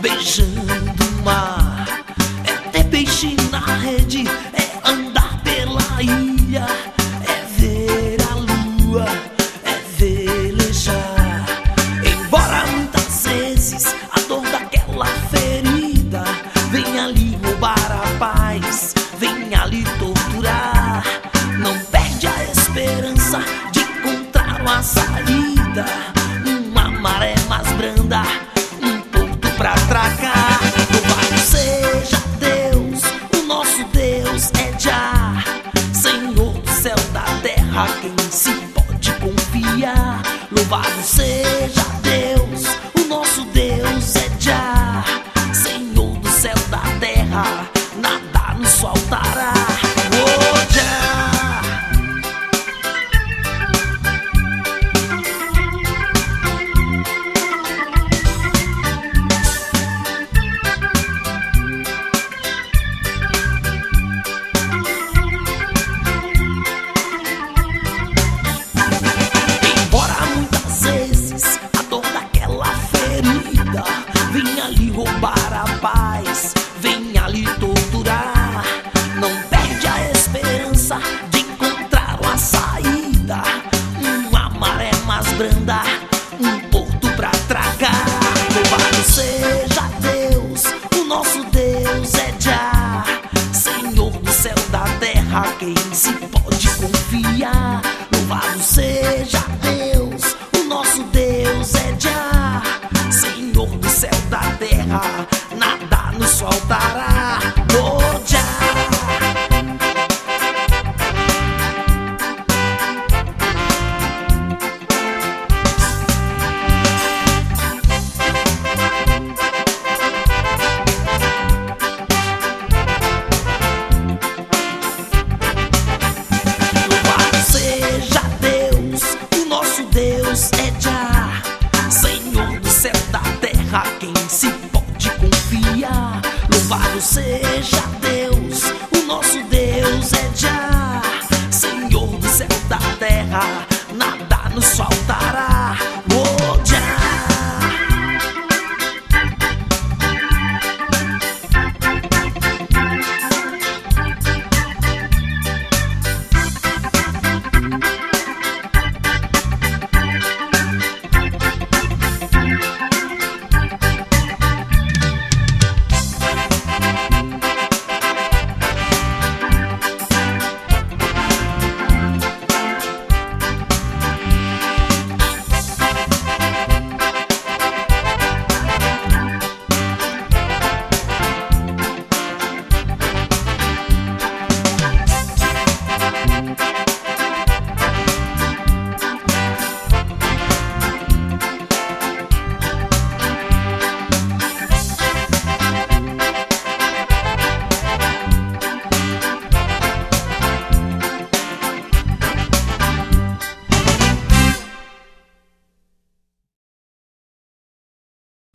beijando o mar. É ter peixe na rede, é andar pela ilha, é ver a lua, é velejar. Embora muitas vezes a dor daquela ferida venha lhe roubar a paz, venha lhe torturar, não perde a esperança de encontrar uma saída, uma maré mais branda, um porto pra atracar. Louvado seja Deus, o nosso Deus é Jah, Senhor do céu, da terra, quem se pode confiar. Louvado seja Deus, o nosso Deus é Jah, Senhor do céu, da terra, nada nos faltará. Oh, Jah. Embora muitas vezes a dor daquela ferida venha lhe roubar a paz, venha lhe torturar, não perde a esperança de encontrar uma saída, uma maré mais branda, um porto pra atracar. Louvado seja Deus, o nosso Deus é Jah, Senhor do céu, da terra, quem se pode confiar. Louvado seja Deus, o nosso Deus é Jah, Senhor do céu, da terra, nada nos faltará. Oh, Jah. Louvado seja Deus, o nosso Deus é Jah, Senhor do céu, da terra, quem se pode confiar. Louvado seja Deus, o nosso Deus é Jah,